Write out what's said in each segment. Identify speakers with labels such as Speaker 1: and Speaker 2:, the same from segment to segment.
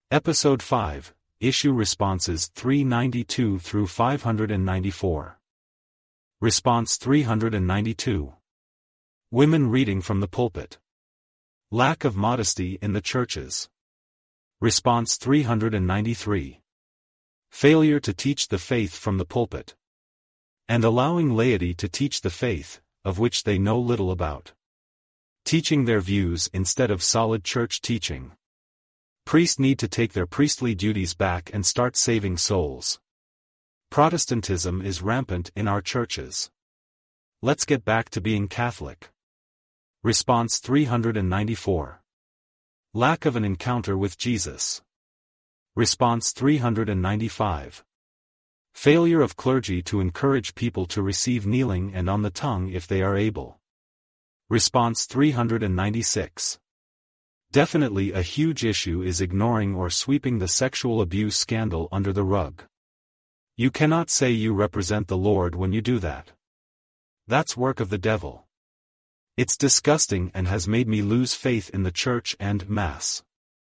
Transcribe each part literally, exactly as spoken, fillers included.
Speaker 1: Episode five, Issue Responses three ninety-two through five ninety-four. Response three ninety-two. Women reading from the pulpit. Lack of modesty in the churches. Response three ninety-three. Failure to teach the faith from the pulpit. And allowing laity to teach the faith, of which they know little about. Teaching their views instead of solid church teaching. Priests need to take their priestly duties back and start saving souls. Protestantism is rampant in our churches. Let's get back to being Catholic. Response three ninety-four. Lack of an encounter with Jesus. Response three ninety-five. Failure of clergy to encourage people to receive kneeling and on the tongue if they are able. Response three ninety-six. Definitely a huge issue is ignoring or sweeping the sexual abuse scandal under the rug. You cannot say you represent the Lord when you do that. That's work of the devil. It's disgusting and has made me lose faith in the church and Mass.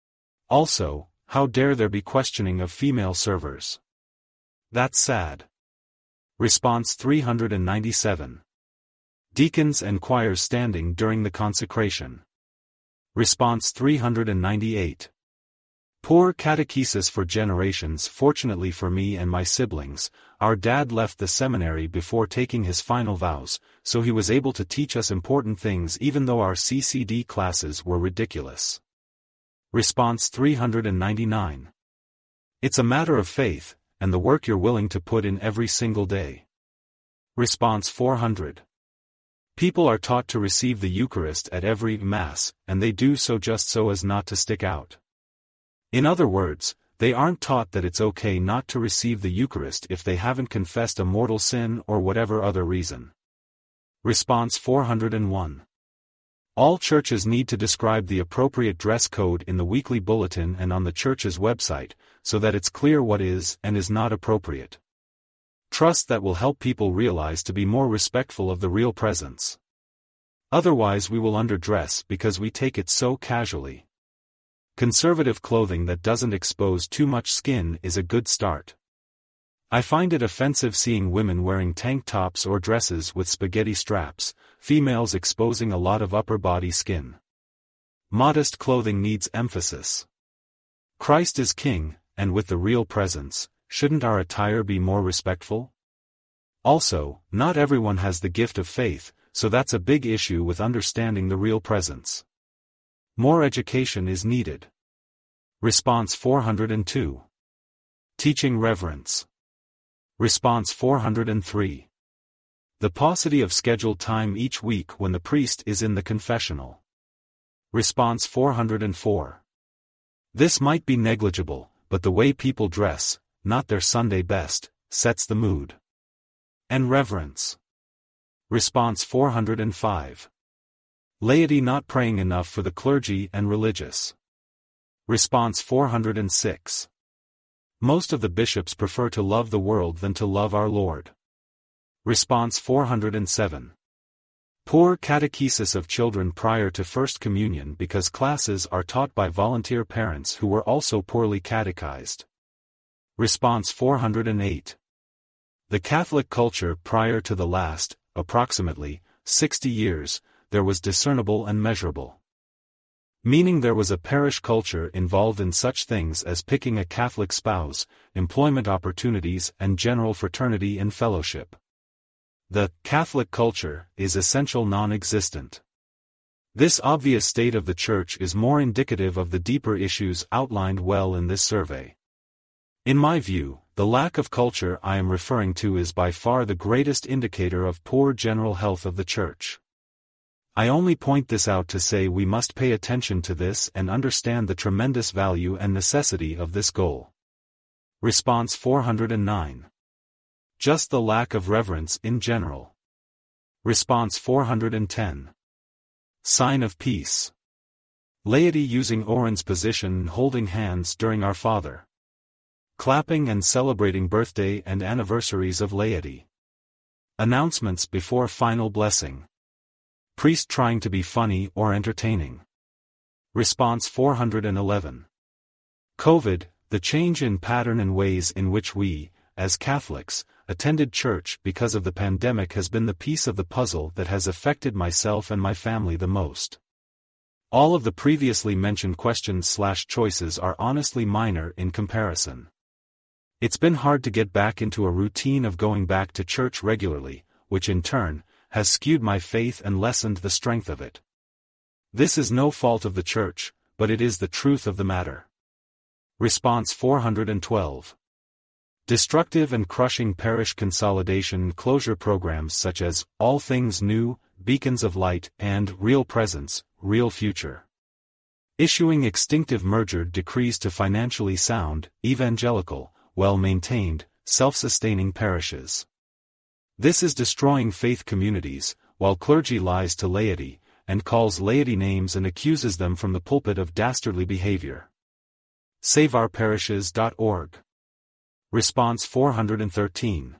Speaker 1: Also, how dare there be questioning of female servers? That's sad. Response three ninety-seven. Deacons and choirs standing during the consecration. Response three ninety-eight. Poor catechesis for generations. Fortunately for me and my siblings, our dad left the seminary before taking his final vows, so he was able to teach us important things even though our C C D classes were ridiculous. Response three ninety-nine. It's a matter of faith, and the work you're willing to put in every single day. Response four hundred. People are taught to receive the Eucharist at every Mass, and they do so just so as not to stick out. In other words, they aren't taught that it's okay not to receive the Eucharist if they haven't confessed a mortal sin or whatever other reason. Response four hundred one. All churches need to describe the appropriate dress code in the weekly bulletin and on the church's website, so that it's clear what is and is not appropriate. Trust that will help people realize to be more respectful of the real presence. Otherwise we will underdress because we take it so casually. Conservative clothing that doesn't expose too much skin is a good start. I find it offensive seeing women wearing tank tops or dresses with spaghetti straps, females exposing a lot of upper body skin. Modest clothing needs emphasis. Christ is King, and with the real presence, shouldn't our attire be more respectful? Also, not everyone has the gift of faith, so that's a big issue with understanding the real presence. More education is needed. Response four hundred two. Teaching reverence. Response four hundred three. The paucity of scheduled time each week when the priest is in the confessional. Response four hundred four. This might be negligible, but the way people dress, not their Sunday best, sets the mood. And reverence. Response four hundred five. Laity not praying enough for the clergy and religious. Response four hundred six. Most of the bishops prefer to love the world than to love our Lord. Response four hundred seven. Poor catechesis of children prior to First Communion because classes are taught by volunteer parents who were also poorly catechized. Response four hundred eight. The Catholic culture prior to the last, approximately, sixty years, there was discernible and measurable. Meaning there was a parish culture involved in such things as picking a Catholic spouse, employment opportunities and general fraternity and fellowship. The Catholic culture is essential non-existent. This obvious state of the Church is more indicative of the deeper issues outlined well in this survey. In my view, the lack of culture I am referring to is by far the greatest indicator of poor general health of the Church. I only point this out to say we must pay attention to this and understand the tremendous value and necessity of this goal. Response four hundred nine. Just the lack of reverence in general. Response four hundred ten. Sign of peace. Laity using Oran's position and holding hands during Our Father. Clapping and celebrating birthday and anniversaries of laity. Announcements before final blessing. Priest trying to be funny or entertaining. Response four hundred eleven. COVID, the change in pattern and ways in which we, as Catholics, attended church because of the pandemic has been the piece of the puzzle that has affected myself and my family the most. All of the previously mentioned questions slash choices are honestly minor in comparison. It's been hard to get back into a routine of going back to church regularly, which in turn, has skewed my faith and lessened the strength of it. This is no fault of the church, but it is the truth of the matter. Response four hundred twelve. Destructive and crushing parish consolidation and closure programs such as All Things New, Beacons of Light, and Real Presence, Real Future. Issuing extinctive merger decrees to financially sound, evangelical, well-maintained, self-sustaining parishes. This is destroying faith communities, while clergy lies to laity, and calls laity names and accuses them from the pulpit of dastardly behavior. save our parishes dot org. Response four hundred thirteen.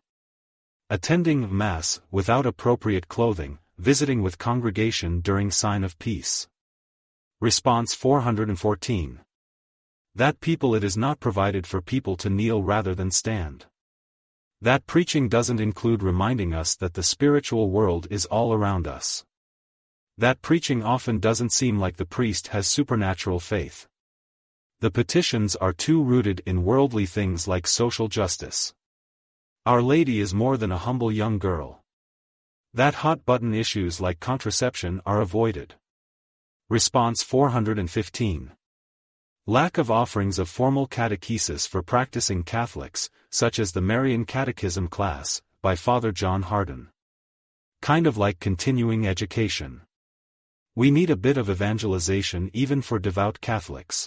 Speaker 1: Attending Mass without appropriate clothing, visiting with congregation during sign of peace. Response four hundred fourteen. That people it is not provided for people to kneel rather than stand. That preaching doesn't include reminding us that the spiritual world is all around us. That preaching often doesn't seem like the priest has supernatural faith. The petitions are too rooted in worldly things like social justice. Our Lady is more than a humble young girl. That hot-button issues like contraception are avoided. Response four hundred fifteen. Lack of offerings of formal catechesis for practicing Catholics, such as the Marian Catechism class, by Father John Hardon. Kind of like continuing education. We need a bit of evangelization even for devout Catholics.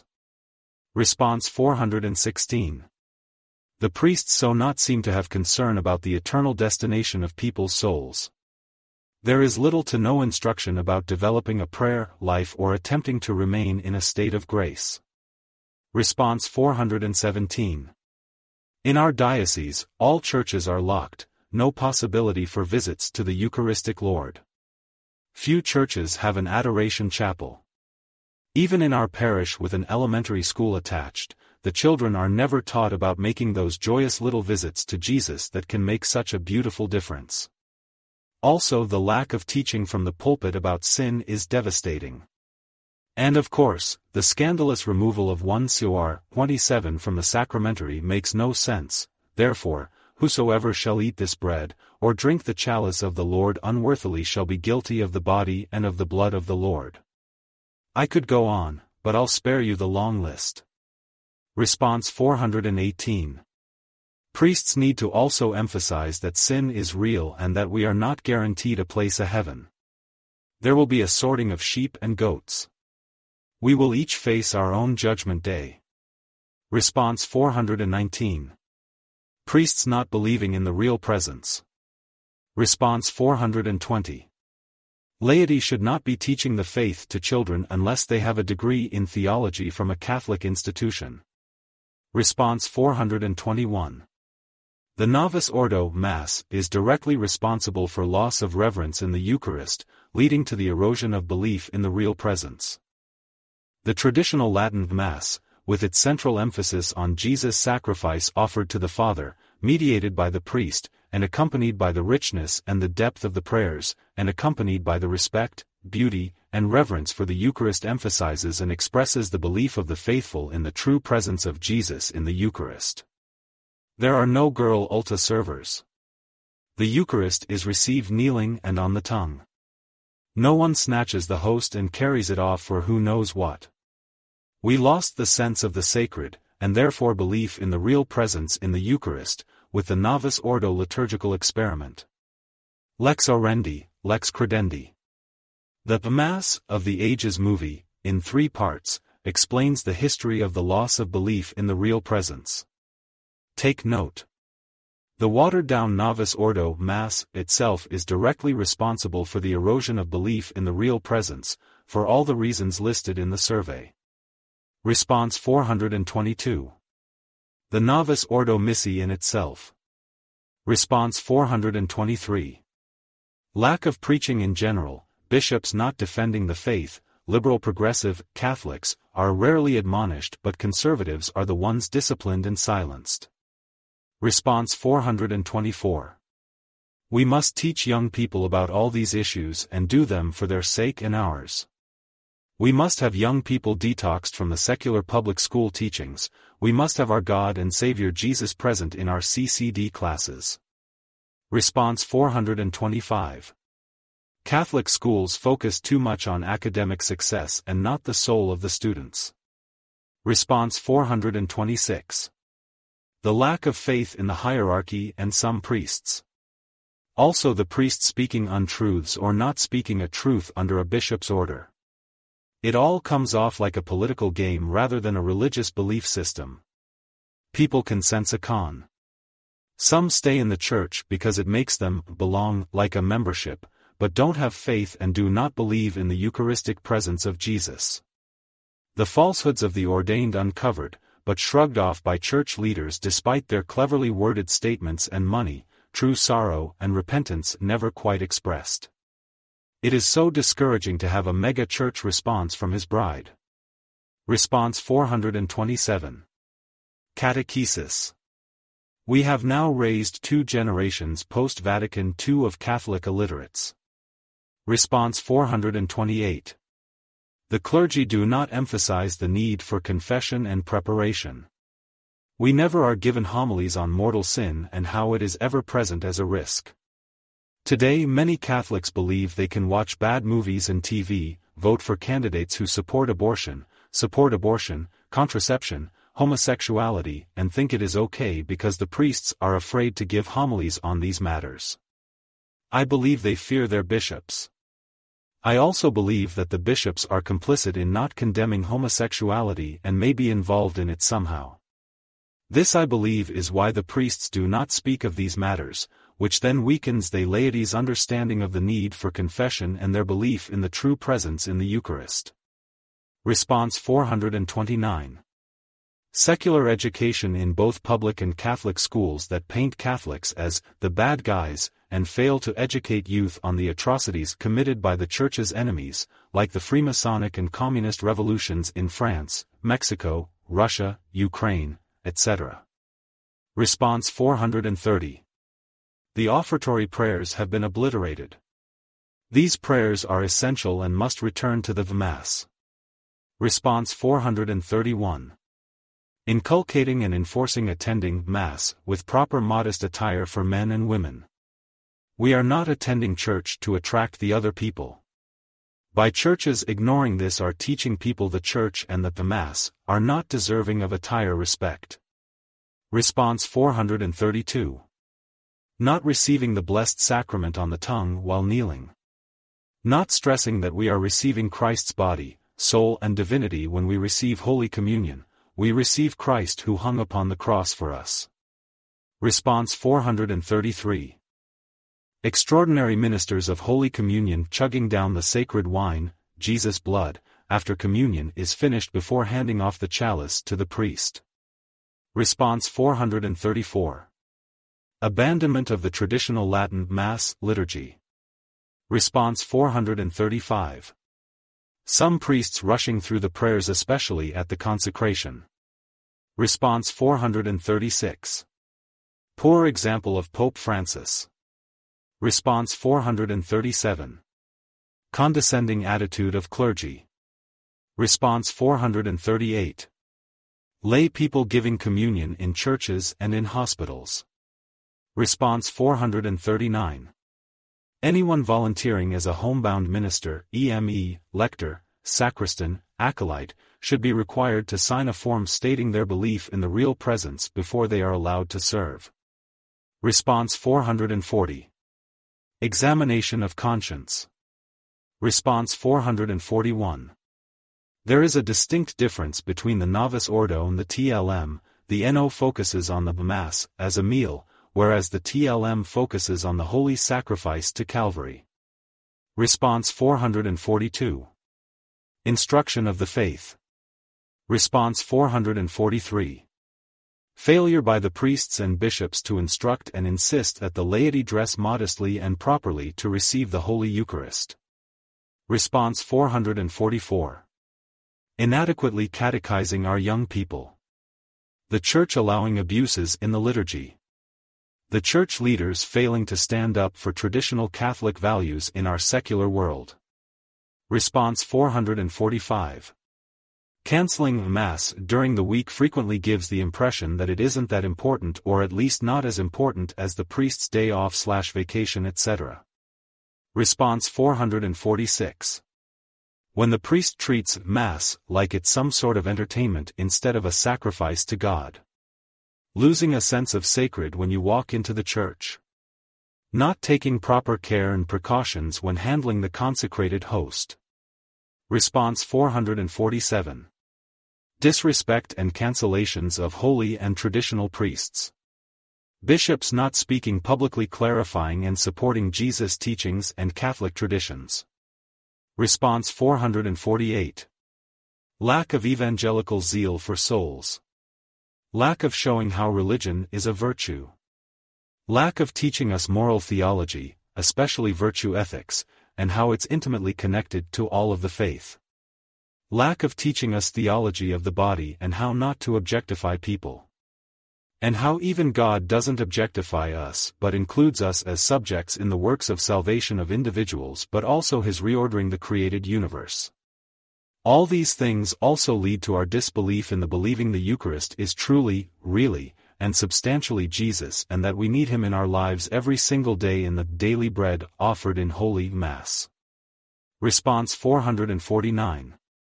Speaker 1: Response four hundred sixteen. The priests so not seem to have concern about the eternal destination of people's souls. There is little to no instruction about developing a prayer life or attempting to remain in a state of grace. Response four hundred seventeen. In our diocese, all churches are locked, no possibility for visits to the Eucharistic Lord. Few churches have an adoration chapel. Even in our parish with an elementary school attached, the children are never taught about making those joyous little visits to Jesus that can make such a beautiful difference. Also, the lack of teaching from the pulpit about sin is devastating. And of course, the scandalous removal of First Cor twenty-seven from the sacramentary makes no sense. Therefore, whosoever shall eat this bread, or drink the chalice of the Lord unworthily shall be guilty of the body and of the blood of the Lord. I could go on, but I'll spare you the long list. Response four hundred eighteen. Priests need to also emphasize that sin is real and that we are not guaranteed a place a heaven. There will be a sorting of sheep and goats. We will each face our own judgment day. Response four hundred nineteen. Priests not believing in the real presence. Response four hundred twenty. Laity should not be teaching the faith to children unless they have a degree in theology from a Catholic institution. Response four hundred twenty-one. The Novus Ordo Mass is directly responsible for loss of reverence in the Eucharist, leading to the erosion of belief in the real presence. The traditional Latin Mass, with its central emphasis on Jesus' sacrifice offered to the Father, mediated by the priest, and accompanied by the richness and the depth of the prayers, and accompanied by the respect, beauty, and reverence for the Eucharist emphasizes and expresses the belief of the faithful in the true presence of Jesus in the Eucharist. There are no girl ulta servers. The Eucharist is received kneeling and on the tongue. No one snatches the host and carries it off for who knows what. We lost the sense of the sacred, and therefore belief in the real presence in the Eucharist, with the Novus Ordo liturgical experiment. Lex Orandi, Lex Credendi. The Mass of the Ages movie, in three parts, explains the history of the loss of belief in the real presence. Take note. The watered-down Novus Ordo Mass itself is directly responsible for the erosion of belief in the real presence, for all the reasons listed in the survey. Response four hundred twenty-two. The Novus Ordo Missae in itself. Response four hundred twenty-three. Lack of preaching in general, bishops not defending the faith, liberal progressive Catholics, are rarely admonished, but conservatives are the ones disciplined and silenced. Response four hundred twenty-four. We must teach young people about all these issues and do them for their sake and ours. We must have young people detoxed from the secular public school teachings. We must have our God and Savior Jesus present in our C C D classes. Response four hundred twenty-five. Catholic schools focus too much on academic success and not the soul of the students. Response four hundred twenty-six. The lack of faith in the hierarchy and some priests. Also the priest speaking untruths or not speaking a truth under a bishop's order. It all comes off like a political game rather than a religious belief system. People can sense a con. Some stay in the church because it makes them belong, like a membership, but don't have faith and do not believe in the Eucharistic presence of Jesus. The falsehoods of the ordained uncovered, but shrugged off by church leaders despite their cleverly worded statements, and money, true sorrow and repentance never quite expressed. It is so discouraging to have a mega-church response from his bride. Response four hundred twenty-seven. Catechesis. We have now raised two generations post-Vatican Two of Catholic illiterates. Response four hundred twenty-eight. The clergy do not emphasize the need for confession and preparation. We never are given homilies on mortal sin and how it is ever present as a risk. Today many Catholics believe they can watch bad movies and T V, vote for candidates who support abortion, support abortion, contraception, homosexuality, and think it is okay because the priests are afraid to give homilies on these matters. I believe they fear their bishops. I also believe that the bishops are complicit in not condemning homosexuality and may be involved in it somehow. This I believe is why the priests do not speak of these matters, which then weakens the laity's understanding of the need for confession and their belief in the true presence in the Eucharist. Response four hundred twenty-nine. Secular education in both public and Catholic schools that paint Catholics as the bad guys, and fail to educate youth on the atrocities committed by the Church's enemies, like the Freemasonic and Communist revolutions in France, Mexico, Russia, Ukraine, et cetera. Response four hundred thirty. The offertory prayers have been obliterated. These prayers are essential and must return to the Mass. Response four hundred thirty-one. Inculcating and enforcing attending Mass with proper modest attire for men and women. We are not attending church to attract the other people. By churches ignoring this are teaching people the church and that the Mass are not deserving of attire respect. Response four hundred thirty-two. Not receiving the blessed sacrament on the tongue while kneeling. Not stressing that we are receiving Christ's body, soul and divinity when we receive Holy Communion. We receive Christ who hung upon the cross for us. Response four hundred thirty-three. Extraordinary ministers of Holy Communion chugging down the sacred wine, Jesus' blood, after communion is finished before handing off the chalice to the priest. Response four hundred thirty-four. Abandonment of the traditional Latin Mass liturgy. Response four hundred thirty-five. Some priests rushing through the prayers especially at the consecration. Response four hundred thirty-six. Poor example of Pope Francis. Response four hundred thirty-seven. Condescending attitude of clergy. Response four hundred thirty-eight. Lay people giving communion in churches and in hospitals. Response four hundred thirty-nine. Anyone volunteering as a homebound minister, E M E, lector, sacristan, acolyte, should be required to sign a form stating their belief in the real presence before they are allowed to serve. Response four hundred forty. Examination of conscience. Response four hundred forty-one. There is a distinct difference between the Novus Ordo and the T L M. The N O focuses on the Mass as a meal, whereas the T L M focuses on the holy sacrifice to Calvary. Response four hundred forty-two. Instruction of the faith. Response four hundred forty-three. Failure by the priests and bishops to instruct and insist that the laity dress modestly and properly to receive the Holy Eucharist. Response four hundred forty-four. Inadequately catechizing our young people. The Church allowing abuses in the liturgy. The Church leaders failing to stand up for traditional Catholic values in our secular world. Response four hundred forty-five. Canceling Mass during the week frequently gives the impression that it isn't that important, or at least not as important as the priest's day off slash vacation, et cetera. Response four hundred forty-six. When the priest treats Mass like it's some sort of entertainment instead of a sacrifice to God. Losing a sense of sacred when you walk into the church. Not taking proper care and precautions when handling the consecrated host. Response four hundred forty-seven. Disrespect and cancellations of holy and traditional priests. Bishops not speaking publicly, clarifying and supporting Jesus' teachings and Catholic traditions. Response four hundred forty-eight. Lack of evangelical zeal for souls. Lack of showing how religion is a virtue. Lack of teaching us moral theology, especially virtue ethics, and how it's intimately connected to all of the faith. Lack of teaching us theology of the body and how not to objectify people. And how even God doesn't objectify us but includes us as subjects in the works of salvation of individuals, but also His reordering the created universe. All these things also lead to our disbelief in the believing the Eucharist is truly, really, and substantially Jesus, and that we need Him in our lives every single day in the daily bread offered in Holy Mass. Response four hundred forty-nine.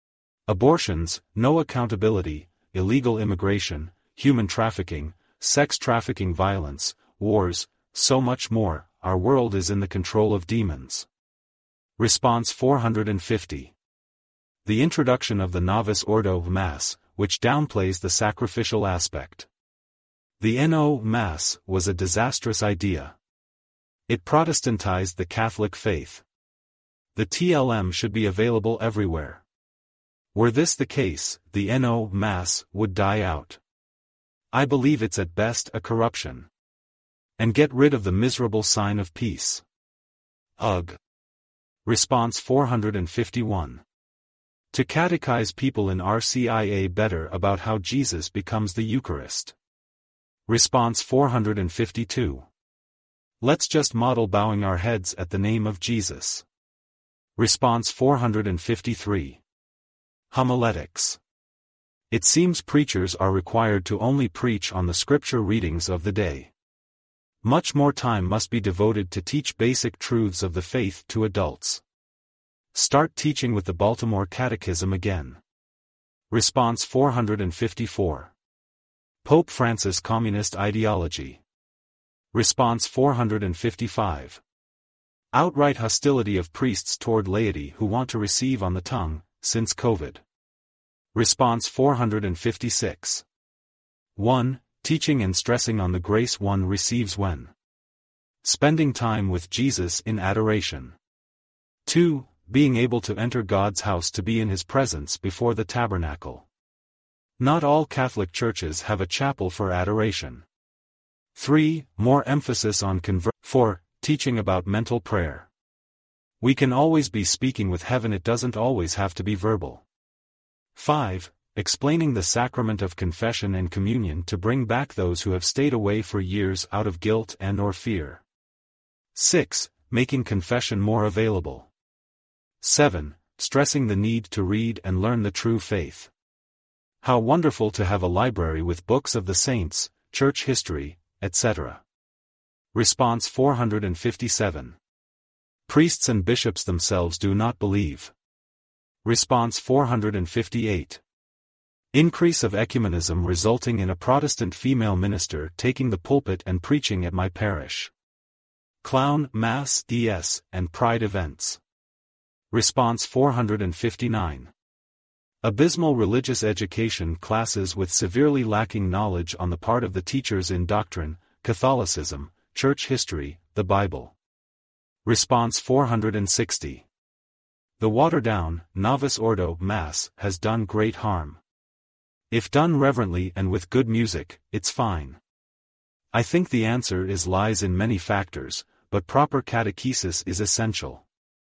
Speaker 1: Abortions, no accountability, illegal immigration, human trafficking, sex trafficking, violence, wars, so much more. Our world is in the control of demons. Response four hundred fifty. The introduction of the Novus Ordo Mass, which downplays the sacrificial aspect. The N O Mass was a disastrous idea. It Protestantized the Catholic faith. The T L M should be available everywhere. Were this the case, the N O Mass would die out. I believe it's at best a corruption. And get rid of the miserable sign of peace. Ugh. Response four hundred fifty-one. To catechize people in R C I A better about how Jesus becomes the Eucharist. Response four hundred fifty-two. Let's just model bowing our heads at the name of Jesus. Response four hundred fifty-three. Homiletics. It seems preachers are required to only preach on the scripture readings of the day. Much more time must be devoted to teach basic truths of the faith to adults. Start teaching with the Baltimore Catechism again. Response four hundred fifty-four. Pope Francis' communist ideology. Response four hundred fifty-five. Outright hostility of priests toward laity who want to receive on the tongue, since COVID. Response four hundred fifty-six. one. Teaching and stressing on the grace one receives when spending time with Jesus in adoration. two. Being able to enter God's house to be in His presence before the tabernacle. Not all Catholic churches have a chapel for adoration. three. More emphasis on conver- four. Teaching about mental prayer. We can always be speaking with heaven, it doesn't always have to be verbal. five. Explaining the sacrament of confession and communion to bring back those who have stayed away for years out of guilt and or fear. six. Making confession more available. seven. Stressing the need to read and learn the true faith. How wonderful to have a library with books of the saints, church history, et cetera. Response four hundred fifty-seven. Priests and bishops themselves do not believe. Response four hundred fifty-eight. Increase of ecumenism resulting in a Protestant female minister taking the pulpit and preaching at my parish. Clown, Mass, D S, and Pride events. Response four hundred fifty-nine. Abysmal religious education classes with severely lacking knowledge on the part of the teachers in doctrine, Catholicism, church history, the Bible. Response four hundred sixty. The watered-down, Novus Ordo Mass has done great harm. If done reverently and with good music, it's fine. I think the answer is lies in many factors, but proper catechesis is essential.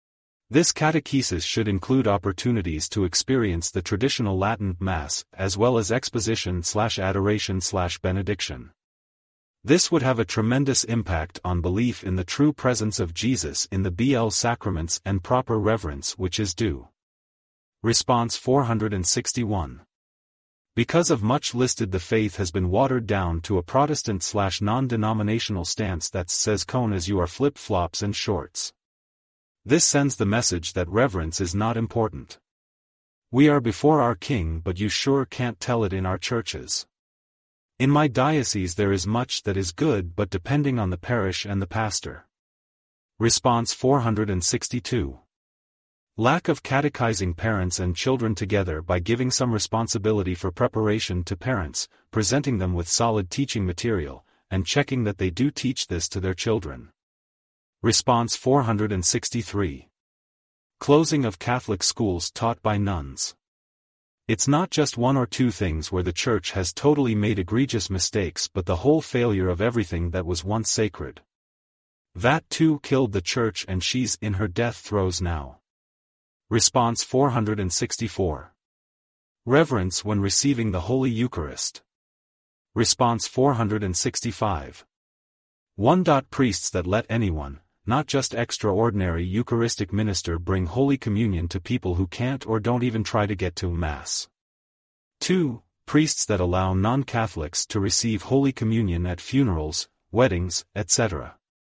Speaker 1: This catechesis should include opportunities to experience the traditional Latin Mass, as well as exposition slash adoration slash benediction. This would have a tremendous impact on belief in the true presence of Jesus in the B L sacraments and proper reverence which is due. Response four hundred sixty-one. Because of much listed, the faith has been watered down to a Protestant slash non-denominational stance that says "cone as you are flip-flops and shorts." This sends the message that reverence is not important. We are before our King, but you sure can't tell it in our churches. In my diocese there is much that is good, but depending on the parish and the pastor. Response four hundred sixty-two. Lack of catechizing parents and children together by giving some responsibility for preparation to parents, presenting them with solid teaching material, and checking that they do teach this to their children. Response four hundred sixty-three. Closing of Catholic schools taught by nuns. It's not just one or two things where the Church has totally made egregious mistakes, but the whole failure of everything that was once sacred. That too killed the Church, and she's in her death throes now. Response four hundred sixty-four. Reverence when receiving the Holy Eucharist. Response four hundred sixty-five. one. Priests that let anyone, not just extraordinary Eucharistic minister, bring Holy Communion to people who can't or don't even try to get to Mass. two. Priests that allow non-Catholics to receive Holy Communion at funerals, weddings, et cetera.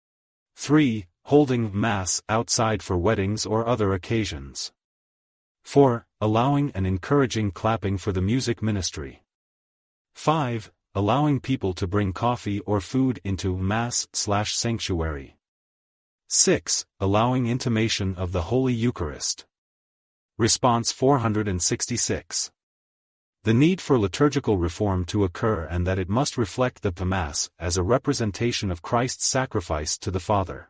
Speaker 1: three. Holding Mass outside for weddings or other occasions. four. Allowing and encouraging clapping for the music ministry. five. Allowing people to bring coffee or food into Mass slash sanctuary. six. Allowing intimation of the Holy Eucharist. Response four hundred sixty-six. The need for liturgical reform to occur, and that it must reflect the Mass as a representation of Christ's sacrifice to the Father.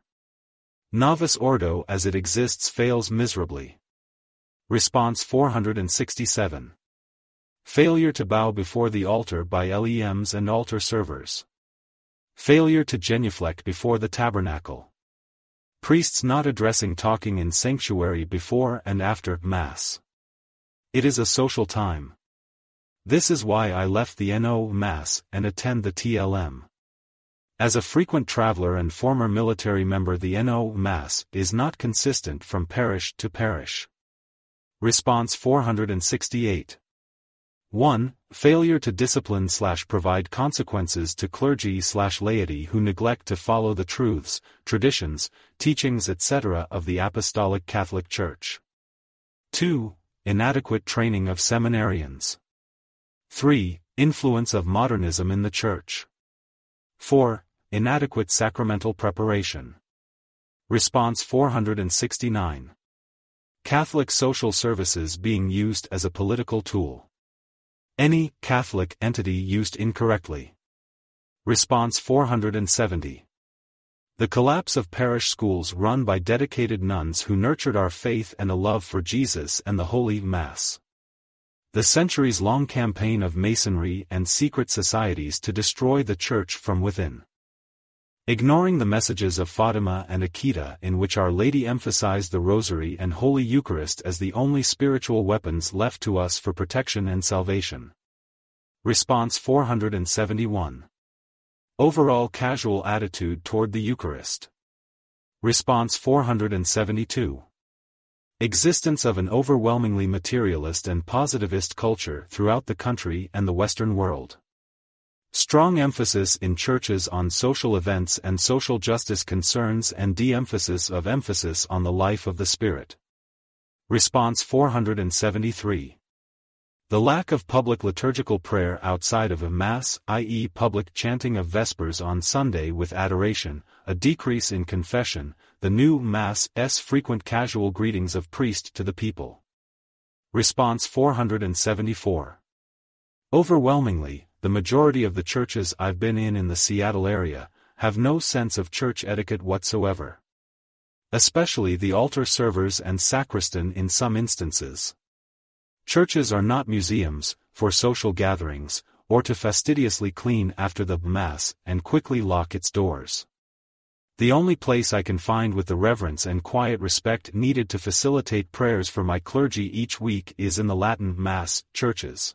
Speaker 1: Novus Ordo as it exists fails miserably. Response four hundred sixty-seven. Failure to bow before the altar by L E Ms and altar servers. Failure to genuflect before the tabernacle. Priests not addressing talking in sanctuary before and after Mass. It is a social time. This is why I left the N O Mass and attend the T L M. As a frequent traveler and former military member, the N O Mass is not consistent from parish to parish. Response four hundred sixty-eight. one. Failure to discipline slash provide consequences to clergy slash laity who neglect to follow the truths, traditions, teachings et cetera of the Apostolic Catholic Church. two. Inadequate training of seminarians. three. Influence of modernism in the Church. four. Inadequate sacramental preparation. Response four hundred sixty-nine. Catholic social services being used as a political tool. Any Catholic entity used incorrectly. Response four hundred seventy. The collapse of parish schools run by dedicated nuns who nurtured our faith and a love for Jesus and the Holy Mass. The centuries-long campaign of Masonry and secret societies to destroy the Church from within. Ignoring the messages of Fatima and Akita, in which Our Lady emphasized the Rosary and Holy Eucharist as the only spiritual weapons left to us for protection and salvation. Response four hundred seventy-one. Overall casual attitude toward the Eucharist. Response four hundred seventy-two. Existence of an overwhelmingly materialist and positivist culture throughout the country and the Western world. Strong emphasis in churches on social events and social justice concerns, and de-emphasis of emphasis on the life of the Spirit. Response four hundred seventy-three. The lack of public liturgical prayer outside of a Mass, that is public chanting of Vespers on Sunday with adoration, a decrease in confession, the new Mass's frequent casual greetings of priest to the people. Response four hundred seventy-four. Overwhelmingly, the majority of the churches I've been in in the Seattle area have no sense of church etiquette whatsoever. Especially the altar servers and sacristan in some instances. Churches are not museums, for social gatherings, or to fastidiously clean after the Mass and quickly lock its doors. The only place I can find with the reverence and quiet respect needed to facilitate prayers for my clergy each week is in the Latin Mass churches.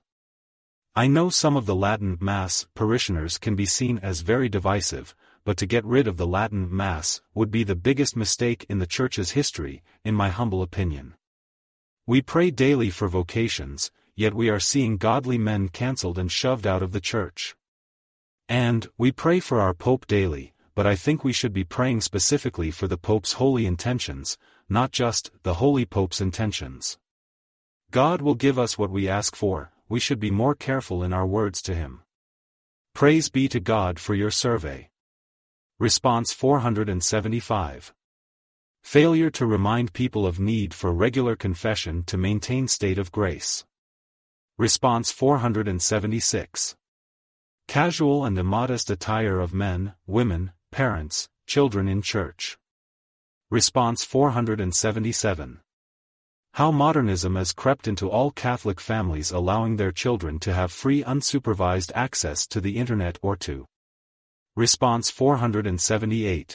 Speaker 1: I know some of the Latin Mass parishioners can be seen as very divisive, but to get rid of the Latin Mass would be the biggest mistake in the Church's history, in my humble opinion. We pray daily for vocations, yet we are seeing godly men cancelled and shoved out of the Church. And, we pray for our Pope daily, but I think we should be praying specifically for the Pope's holy intentions, not just the Holy Pope's intentions. God will give us what we ask for, we should be more careful in our words to Him. Praise be to God for your survey. Response four hundred seventy-five. Failure to remind people of need for regular confession to maintain state of grace. Response four hundred seventy-six. Casual and immodest attire of men, women, parents, children in church. Response four hundred seventy-seven. How modernism has crept into all Catholic families, allowing their children to have free unsupervised access to the internet or to. Response four hundred seventy-eight.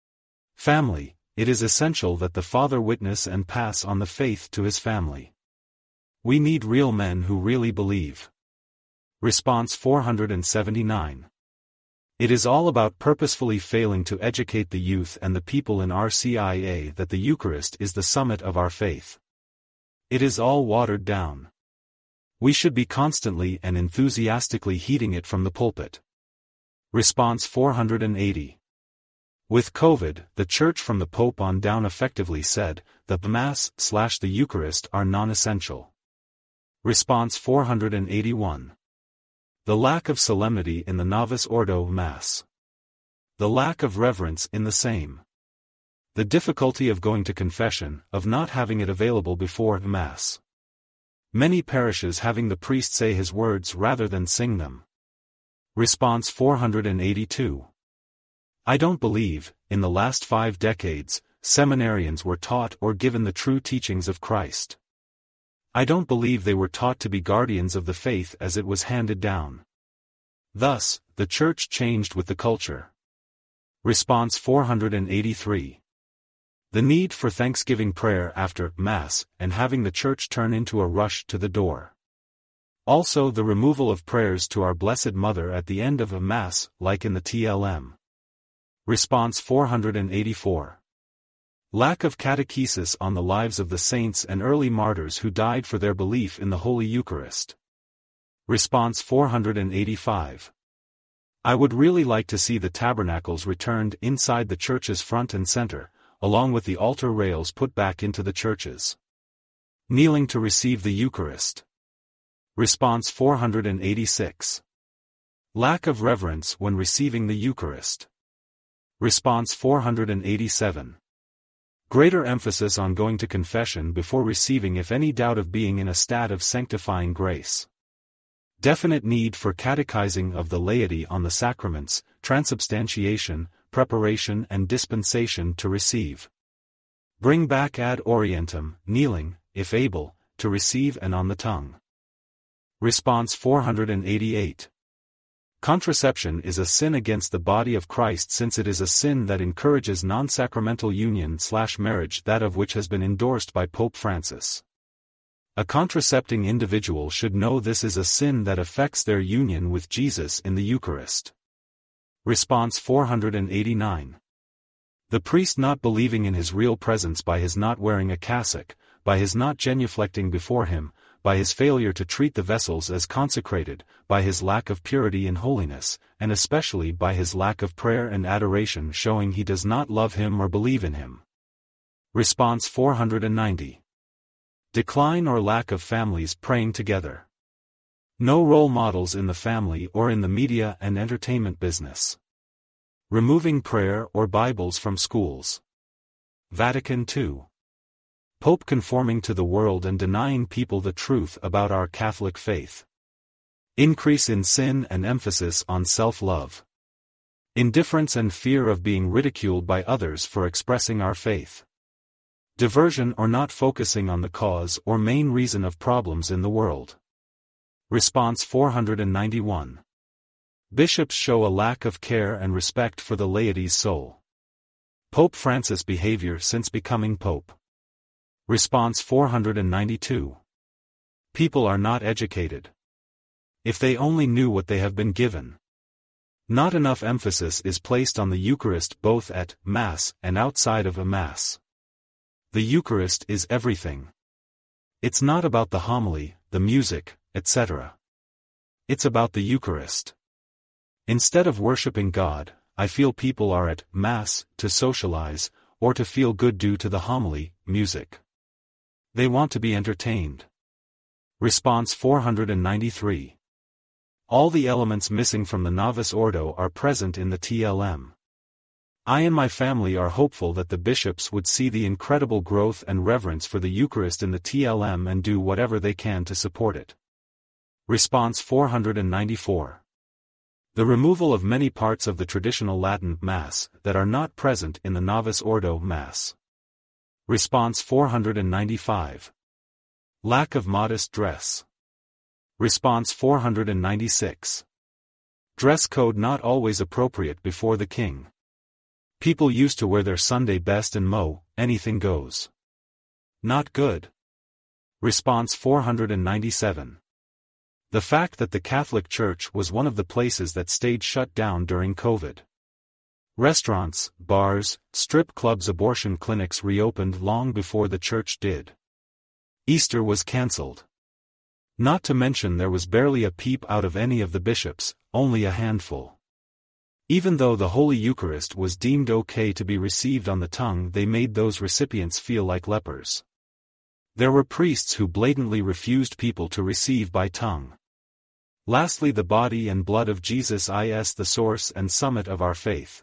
Speaker 1: Family, it is essential that the father witness and pass on the faith to his family. We need real men who really believe. Response four hundred seventy-nine. It is all about purposefully failing to educate the youth and the people in R C I A that the Eucharist is the summit of our faith. It is all watered down. We should be constantly and enthusiastically heeding it from the pulpit. Response four hundred eighty. With COVID, the Church from the Pope on down effectively said that the Mass slash the Eucharist are non-essential. Response four hundred eighty-one. The lack of solemnity in the Novice Ordo Mass. The lack of reverence in the same. The difficulty of going to confession, of not having it available before Mass. Many parishes having the priest say his words rather than sing them. Response four hundred eighty-two. I don't believe, in the last five decades, seminarians were taught or given the true teachings of Christ. I don't believe they were taught to be guardians of the faith as it was handed down. Thus, the Church changed with the culture. Response four hundred eighty-three. The need for Thanksgiving prayer after Mass, and having the Church turn into a rush to the door. Also the removal of prayers to our Blessed Mother at the end of a Mass, like in the T L M. Response four hundred eighty-four. Lack of catechesis on the lives of the saints and early martyrs who died for their belief in the Holy Eucharist. Response four hundred eighty-five. I would really like to see the tabernacles returned inside the church's front and center, along with the altar rails put back into the churches. Kneeling to receive the Eucharist. Response four hundred eighty-six. Lack of reverence when receiving the Eucharist. Response four hundred eighty-seven. Greater emphasis on going to confession before receiving if any doubt of being in a state of sanctifying grace. Definite need for catechizing of the laity on the sacraments, transubstantiation, preparation and dispensation to receive. Bring back ad orientem, kneeling, if able, to receive and on the tongue. Response four hundred eighty-eight. Contraception is a sin against the body of Christ, since it is a sin that encourages non-sacramental union slash marriage, that of which has been endorsed by Pope Francis. A contracepting individual should know this is a sin that affects their union with Jesus in the Eucharist. Response four hundred eighty-nine. The priest not believing in his real presence by his not wearing a cassock, by his not genuflecting before him, by his failure to treat the vessels as consecrated, by his lack of purity and holiness, and especially by his lack of prayer and adoration, showing he does not love him or believe in him. Response four hundred ninety. Decline or lack of families praying together. No role models in the family or in the media and entertainment business. Removing prayer or Bibles from schools. Vatican Two. Pope conforming to the world and denying people the truth about our Catholic faith. Increase in sin and emphasis on self-love. Indifference and fear of being ridiculed by others for expressing our faith. Diversion or not focusing on the cause or main reason of problems in the world. Response four hundred ninety-one. Bishops show a lack of care and respect for the laity's soul. Pope Francis' behavior since becoming Pope. Response four hundred ninety-two. People are not educated. If they only knew what they have been given. Not enough emphasis is placed on the Eucharist both at Mass and outside of a Mass. The Eucharist is everything. It's not about the homily, the music, et cetera. It's about the Eucharist. Instead of worshiping God, I feel people are at Mass to socialize, or to feel good due to the homily, music. They want to be entertained. Response four hundred ninety-three. All the elements missing from the Novus Ordo are present in the T L M. I and my family are hopeful that the bishops would see the incredible growth and reverence for the Eucharist in the T L M and do whatever they can to support it. Response four hundred ninety-four. The removal of many parts of the traditional Latin Mass that are not present in the Novus Ordo Mass. Response four hundred ninety-five. Lack of modest dress. Response four hundred ninety-six. Dress code not always appropriate before the king. People used to wear their Sunday best and mow, anything goes. Not good. Response four hundred ninety-seven. The fact that the Catholic Church was one of the places that stayed shut down during COVID. Restaurants, bars, strip clubs, abortion clinics reopened long before the church did. Easter was cancelled. Not to mention there was barely a peep out of any of the bishops, only a handful. Even though the Holy Eucharist was deemed okay to be received on the tongue, they made those recipients feel like lepers. There were priests who blatantly refused people to receive by tongue. Lastly, the body and blood of Jesus is the source and summit of our faith.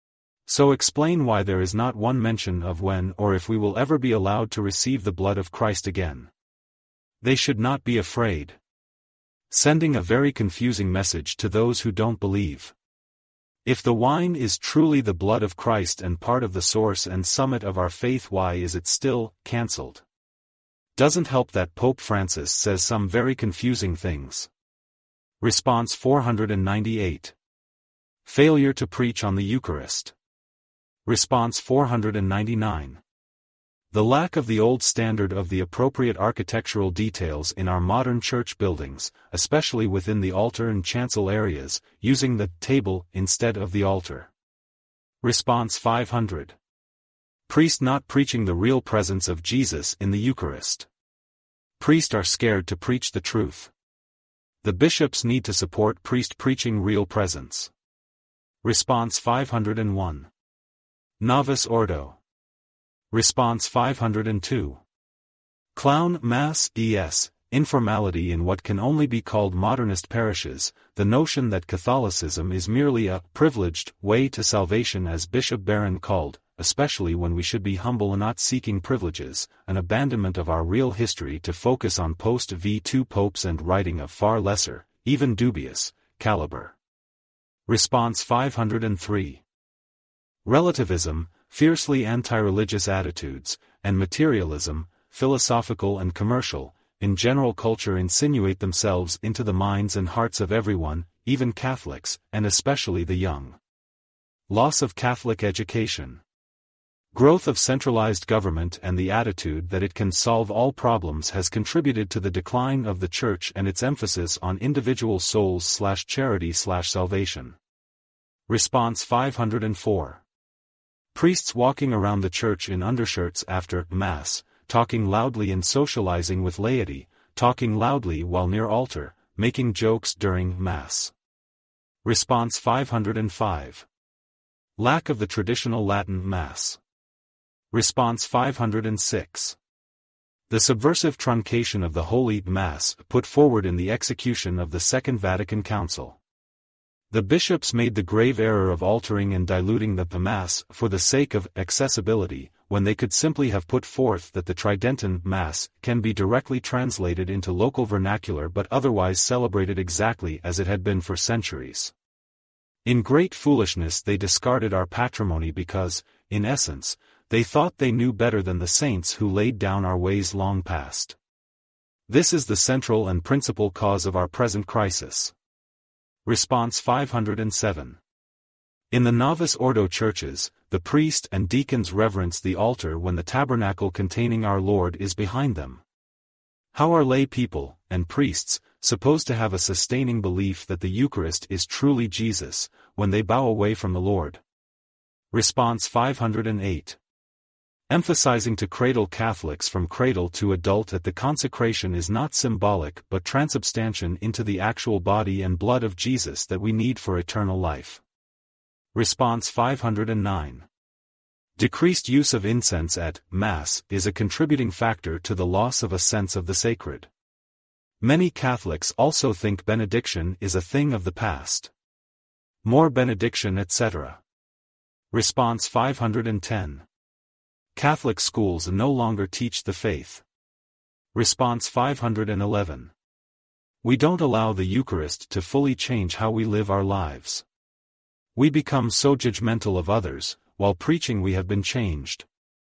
Speaker 1: So explain why there is not one mention of when or if we will ever be allowed to receive the blood of Christ again. They should not be afraid. Sending a very confusing message to those who don't believe. If the wine is truly the blood of Christ and part of the source and summit of our faith, why is it still cancelled? Doesn't help that Pope Francis says some very confusing things. Response four hundred ninety-eight. Failure to preach on the Eucharist. Response four hundred ninety-nine. The lack of the old standard of the appropriate architectural details in our modern church buildings, especially within the altar and chancel areas, using the table instead of the altar. Response five hundred. Priest not preaching the real presence of Jesus in the Eucharist. Priests are scared to preach the truth. The bishops need to support priest preaching real presence. Response five hundred one. Novus Ordo. Response five hundred two. Clown Mass es informality in what can only be called modernist parishes, the notion that Catholicism is merely a privileged way to salvation, as Bishop Barron called, especially when we should be humble and not seeking privileges, an abandonment of our real history to focus on post-V two popes and writing of far lesser, even dubious, caliber. Response five hundred three. Relativism, fiercely anti-religious attitudes, and materialism, philosophical and commercial, in general culture insinuate themselves into the minds and hearts of everyone, even Catholics, and especially the young. Loss of Catholic education. Growth of centralized government and the attitude that it can solve all problems has contributed to the decline of the Church and its emphasis on individual souls slash charity slash salvation. Response five hundred four. Priests walking around the church in undershirts after Mass, talking loudly and socializing with laity, talking loudly while near altar, making jokes during Mass. Response five hundred five. Lack of the traditional Latin Mass. Response five hundred six. The subversive truncation of the Holy Mass put forward in the execution of the Second Vatican Council. The bishops made the grave error of altering and diluting the Mass for the sake of accessibility, when they could simply have put forth that the Tridentan Mass can be directly translated into local vernacular but otherwise celebrated exactly as it had been for centuries. In great foolishness they discarded our patrimony because, in essence, they thought they knew better than the saints who laid down our ways long past. This is the central and principal cause of our present crisis. Response five hundred seven. In the Novice Ordo churches, the priest and deacons reverence the altar when the tabernacle containing our Lord is behind them. How are lay people, and priests, supposed to have a sustaining belief that the Eucharist is truly Jesus, when they bow away from the Lord? Response five hundred eight. Emphasizing to cradle Catholics from cradle to adult that the consecration is not symbolic but transubstantiation into the actual body and blood of Jesus that we need for eternal life. Response five hundred nine. Decreased use of incense at Mass is a contributing factor to the loss of a sense of the sacred. Many Catholics also think benediction is a thing of the past. More benediction, et cetera. Response five hundred ten. Catholic schools no longer teach the faith. Response five hundred eleven. We don't allow the Eucharist to fully change how we live our lives. We become so judgmental of others, while preaching we have been changed.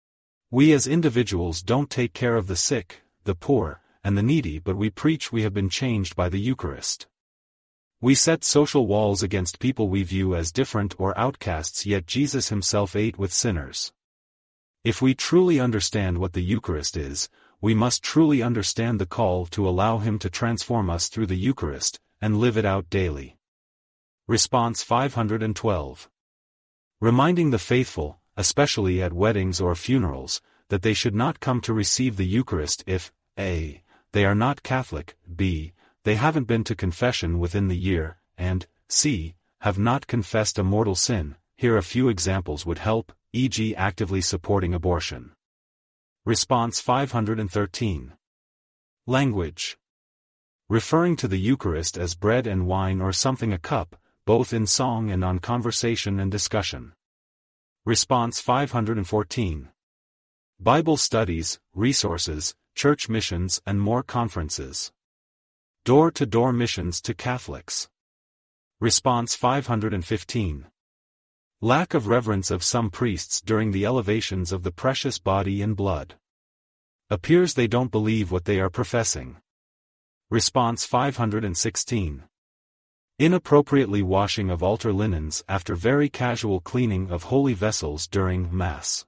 Speaker 1: We as individuals don't take care of the sick, the poor, and the needy, but we preach we have been changed by the Eucharist. We set social walls against people we view as different or outcasts, yet Jesus himself ate with sinners. If we truly understand what the Eucharist is, we must truly understand the call to allow him to transform us through the Eucharist, and live it out daily. Response five hundred twelve. Reminding the faithful, especially at weddings or funerals, that they should not come to receive the Eucharist if, a. they are not Catholic, b. they haven't been to confession within the year, and, c. have not confessed a mortal sin. Here a few examples would help, for example actively supporting abortion. Response five hundred thirteen. Language. Referring to the Eucharist as bread and wine or something a cup, both in song and on conversation and discussion. Response five hundred fourteen. Bible studies, resources, church missions and more conferences. Door-to-door missions to Catholics. Response five hundred fifteen. Lack of reverence of some priests during the elevations of the precious body and blood. Appears they don't believe what they are professing. Response five hundred sixteen. Inappropriately washing of altar linens after very casual cleaning of holy vessels during Mass.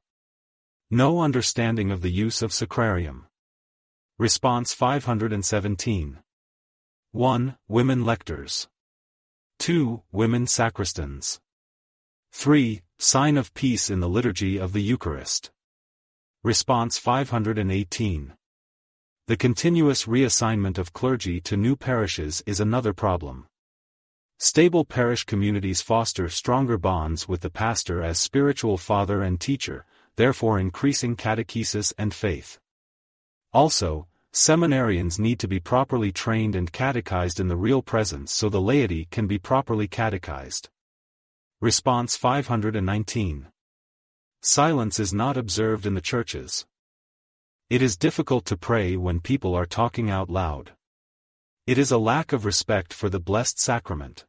Speaker 1: No understanding of the use of sacrarium. Response five hundred seventeen. one. Women lectors. two. Women sacristans. three. Sign of peace in the liturgy of the Eucharist. Response five hundred eighteen. The continuous reassignment of clergy to new parishes is another problem. Stable parish communities foster stronger bonds with the pastor as spiritual father and teacher, therefore increasing catechesis and faith. Also, seminarians need to be properly trained and catechized in the real presence so the laity can be properly catechized. Response five hundred nineteen. Silence is not observed in the churches. It is difficult to pray when people are talking out loud. It is a lack of respect for the Blessed Sacrament.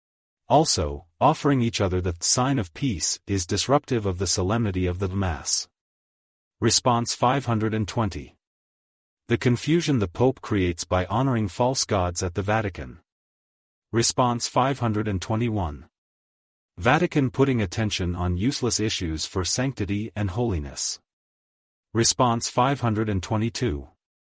Speaker 1: Also, offering each other the sign of peace is disruptive of the solemnity of the Mass. Response five hundred twenty. The confusion the Pope creates by honoring false gods at the Vatican. Response five hundred twenty-one. Vatican putting attention on useless issues for sanctity and holiness. Response five hundred twenty-two.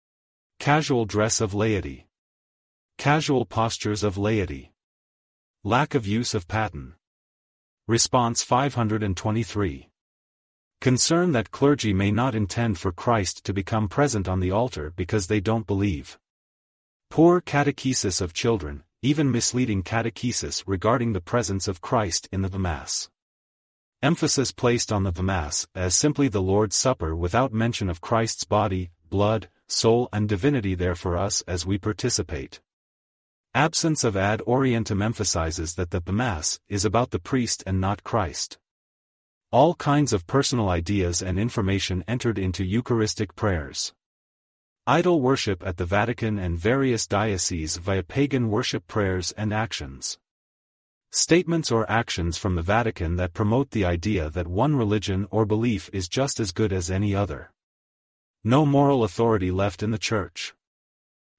Speaker 1: Casual dress of laity. Casual postures of laity. Lack of use of paten. Response five hundred twenty-three. Concern that clergy may not intend for Christ to become present on the altar because they don't believe. Poor catechesis of children, even misleading catechesis regarding the presence of Christ in the Mass. Emphasis placed on the Mass as simply the Lord's Supper without mention of Christ's body, blood, soul and divinity there for us as we participate. Absence of ad orientem emphasizes that the Mass is about the priest and not Christ. All kinds of personal ideas and information entered into Eucharistic prayers. Idol worship at the Vatican and various dioceses via pagan worship prayers and actions. Statements or actions from the Vatican that promote the idea that one religion or belief is just as good as any other. No moral authority left in the Church.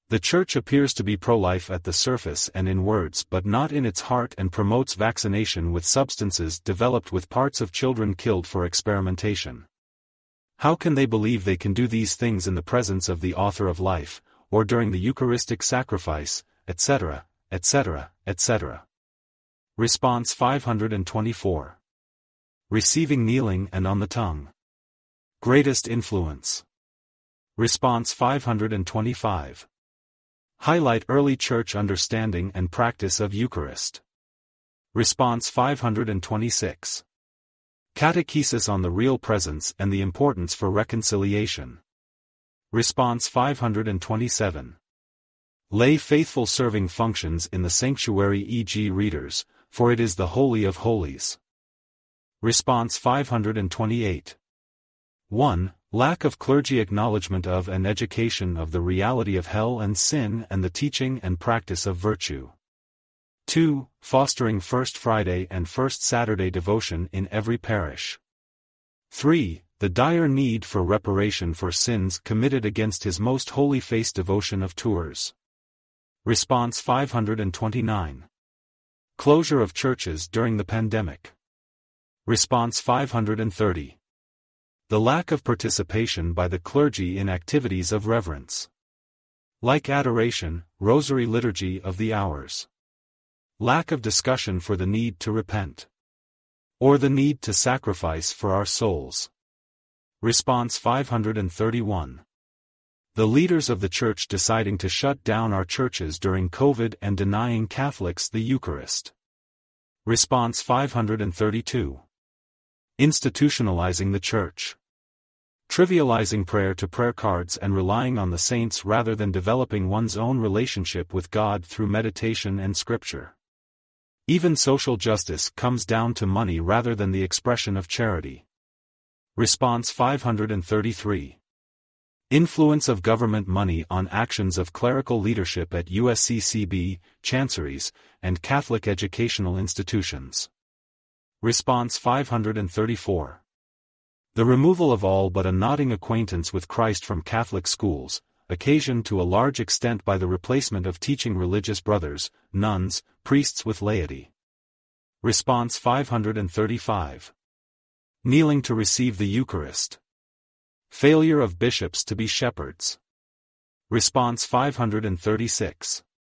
Speaker 1: The Church appears to be pro-life at the surface and in words but not in its heart, and promotes vaccination with substances developed with parts of children killed for experimentation. How can they believe they can do these things in the presence of the author of life, or during the Eucharistic sacrifice, et cetera, et cetera, et cetera? Response five hundred twenty-four. Receiving kneeling and on the tongue. Greatest influence. Response five hundred twenty-five. Highlight early church understanding and practice of Eucharist. Response five hundred twenty-six. Catechesis on the real presence and the importance for reconciliation. Response five hundred twenty-seven. Lay faithful serving functions in the sanctuary, for example readers, for it is the Holy of Holies. Response five hundred twenty-eight. one. Lack of clergy acknowledgement of and education of the reality of hell and sin and the teaching and practice of virtue. two. Fostering First Friday and First Saturday devotion in every parish. three. The dire need for reparation for sins committed against His Most Holy Face devotion of Tours. Response five hundred twenty-nine. Closure of churches during the pandemic. Response five hundred thirty. The lack of participation by the clergy in activities of reverence. Like adoration, rosary, liturgy of the hours. Lack of discussion for the need to repent. Or the need to sacrifice for our souls. Response five hundred thirty-one. The leaders of the Church deciding to shut down our churches during COVID and denying Catholics the Eucharist. Response five hundred thirty-two. Institutionalizing the Church. Trivializing prayer to prayer cards and relying on the saints rather than developing one's own relationship with God through meditation and scripture. Even social justice comes down to money rather than the expression of charity. Response five hundred thirty-three. Influence of government money on actions of clerical leadership at U S C C B, chanceries, and Catholic educational institutions. Response five hundred thirty-four. The removal of all but a nodding acquaintance with Christ from Catholic schools, occasioned to a large extent by the replacement of teaching religious brothers, nuns, priests with laity. Response five hundred thirty-five. Kneeling to receive the Eucharist. Failure of bishops to be shepherds. Response five hundred thirty-six.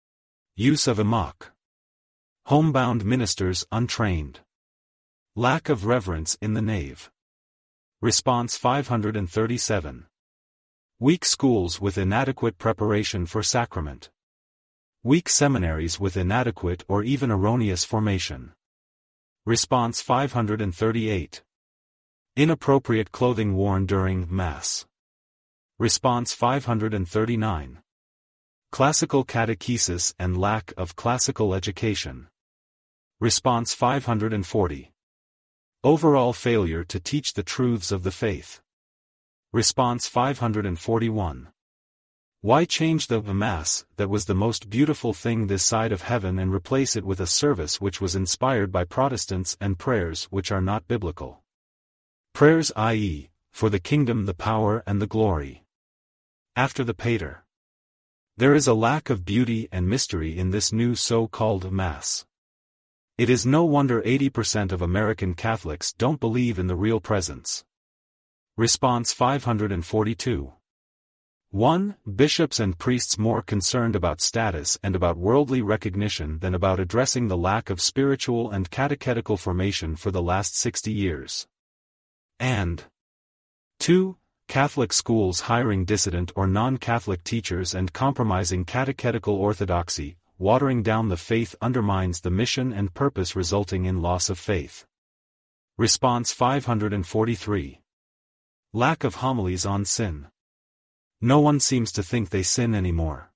Speaker 1: Use of amok. Homebound ministers untrained. Lack of reverence in the nave. Response five hundred thirty-seven. Weak schools with inadequate preparation for sacrament. Weak seminaries with inadequate or even erroneous formation. Response five hundred thirty-eight. Inappropriate clothing worn during Mass. Response five hundred thirty-nine. Classical catechesis and lack of classical education. Response five hundred forty. Overall failure to teach the truths of the faith. Response five hundred forty-one. Why change the Mass, that was the most beautiful thing this side of heaven, and replace it with a service which was inspired by Protestants and prayers which are not biblical? Prayers, that is, for the kingdom, the power and the glory. After the Pater. There is a lack of beauty and mystery in this new so-called Mass. It is no wonder eighty percent of American Catholics don't believe in the real presence. Response five hundred forty-two. one. Bishops and priests more concerned about status and about worldly recognition than about addressing the lack of spiritual and catechetical formation for the last sixty years. And two. Catholic schools hiring dissident or non-Catholic teachers and compromising catechetical orthodoxy. Watering down the faith undermines the mission and purpose, resulting in loss of faith. Response five hundred forty-three. Lack of homilies on sin. No one seems to think they sin anymore.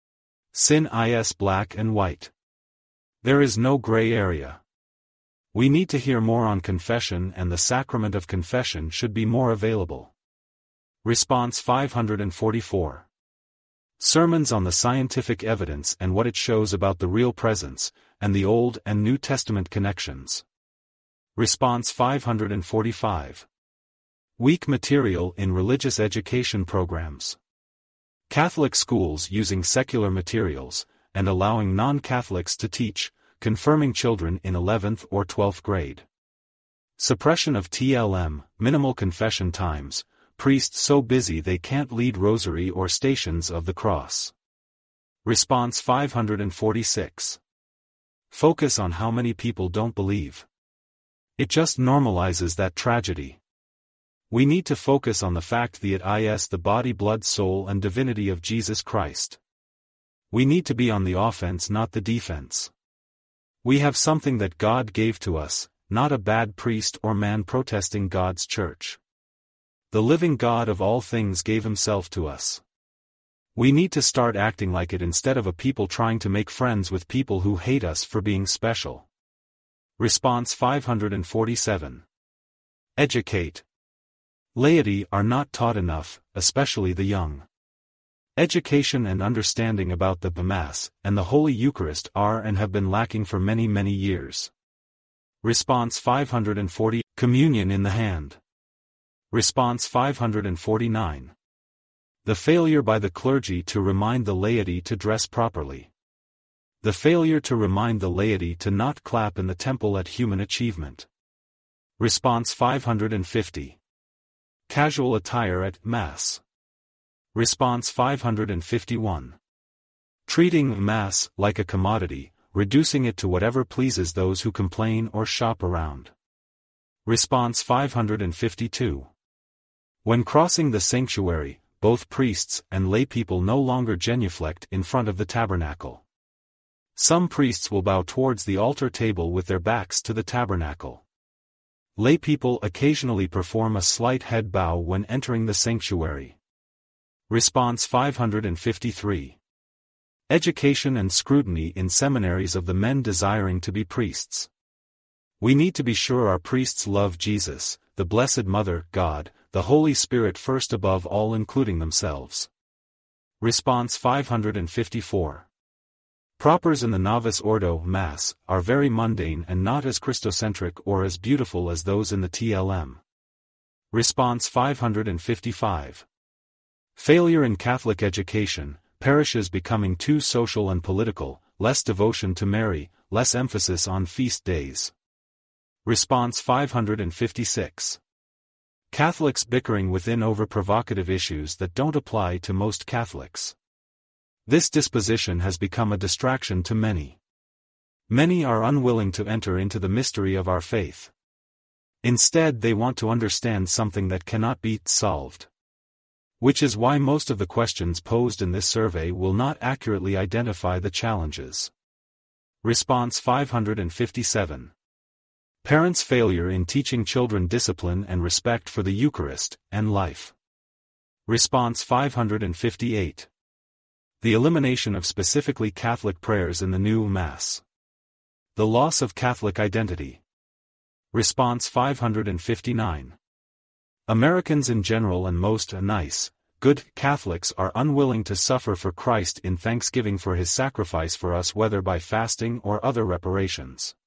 Speaker 1: Sin is black and white. There is no gray area. We need to hear more on confession, and the sacrament of confession should be more available. Response five hundred forty-four. Sermons on the scientific evidence and what it shows about the real presence, and the Old and New Testament connections. Response five hundred forty-five. Weak material in religious education programs. Catholic schools using secular materials, and allowing non-Catholics to teach, confirming children in eleventh or twelfth grade. Suppression of T L M, minimal confession times, priests so busy they can't lead rosary or Stations of the Cross. Response five hundred forty-six. Focus on how many people don't believe. It just normalizes that tragedy. We need to focus on the fact that it is the body, blood, soul and divinity of Jesus Christ. We need to be on the offense, not the defense. We have something that God gave to us, not a bad priest or man protesting God's church. The living God of all things gave himself to us. We need to start acting like it instead of a people trying to make friends with people who hate us for being special. Response five hundred forty-seven. Educate. Laity are not taught enough, especially the young. Education and understanding about the Mass and the Holy Eucharist are and have been lacking for many many years. Response five hundred forty. Communion in the hand. Response five hundred forty-nine. The failure by the clergy to remind the laity to dress properly. The failure to remind the laity to not clap in the temple at human achievement. Response five hundred fifty. Casual attire at Mass. Response five hundred fifty-one. Treating Mass like a commodity, reducing it to whatever pleases those who complain or shop around. Response five hundred fifty-two. When crossing the sanctuary, both priests and laypeople no longer genuflect in front of the tabernacle. Some priests will bow towards the altar table with their backs to the tabernacle. Laypeople occasionally perform a slight head bow when entering the sanctuary. Response five hundred fifty-three. Education and scrutiny in seminaries of the men desiring to be priests. We need to be sure our priests love Jesus, the Blessed Mother, God, the Holy Spirit first above all, including themselves. Response five hundred fifty-four. Propers in the Novice Ordo Mass are very mundane and not as Christocentric or as beautiful as those in the T L M. Response five hundred fifty-five. Failure in Catholic education, parishes becoming too social and political, less devotion to Mary, less emphasis on feast days. Response five hundred fifty-six. Catholics bickering within over provocative issues that don't apply to most Catholics. This disposition has become a distraction to many. Many are unwilling to enter into the mystery of our faith. Instead, they want to understand something that cannot be solved. Which is why most of the questions posed in this survey will not accurately identify the challenges. Response five hundred fifty-seven. Parents' failure in teaching children discipline and respect for the Eucharist and life. Response five hundred fifty-eight. The elimination of specifically Catholic prayers in the new Mass. The loss of Catholic identity. Response five hundred fifty-nine. Americans in general and most nice, good Catholics are unwilling to suffer for Christ in thanksgiving for his sacrifice for us, whether by fasting or other reparations.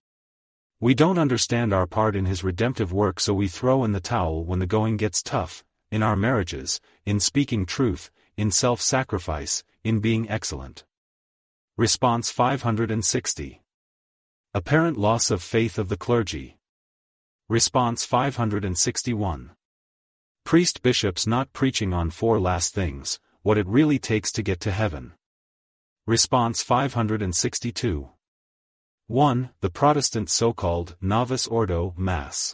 Speaker 1: We don't understand our part in his redemptive work, so we throw in the towel when the going gets tough, in our marriages, in speaking truth, in self-sacrifice, in being excellent. Response five hundred sixty. Apparent loss of faith of the clergy. Response five hundred sixty-one. Priest bishops not preaching on four last things, what it really takes to get to heaven. Response five hundred sixty-two. one. The Protestant so-called Novice Ordo Mass.